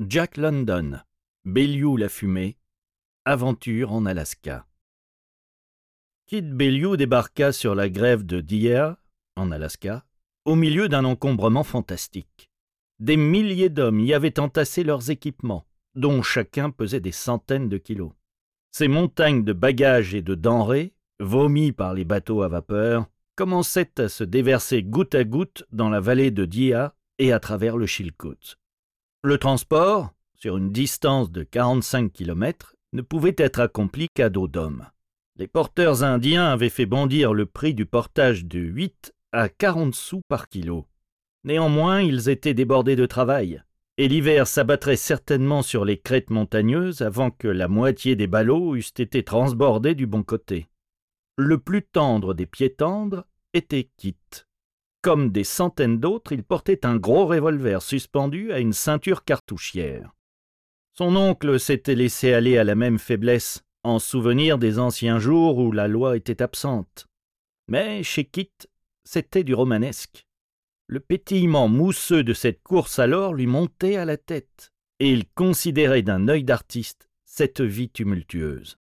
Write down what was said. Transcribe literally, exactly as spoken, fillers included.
Jack London, Bellew la fumée, aventure en Alaska. Kit Bellew débarqua sur la grève de Deer, en Alaska, au milieu d'un encombrement fantastique. Des milliers d'hommes y avaient entassé leurs équipements, dont chacun pesait des centaines de kilos. Ces montagnes de bagages et de denrées, vomies par les bateaux à vapeur, commençaient à se déverser goutte à goutte dans la vallée de Deer et à travers le Chilkoot. Le transport, sur une distance de quarante-cinq kilomètres, ne pouvait être accompli qu'à dos d'hommes. Les porteurs indiens avaient fait bondir le prix du portage de huit à quarante sous par kilo. Néanmoins, ils étaient débordés de travail, et l'hiver s'abattrait certainement sur les crêtes montagneuses avant que la moitié des ballots eussent été transbordés du bon côté. Le plus tendre des pieds tendres était Kit. Comme des centaines d'autres, il portait un gros revolver suspendu à une ceinture cartouchière. Son oncle s'était laissé aller à la même faiblesse, en souvenir des anciens jours où la loi était absente. Mais chez Kit, c'était du romanesque. Le pétillement mousseux de cette course alors lui montait à la tête, et il considérait d'un œil d'artiste cette vie tumultueuse.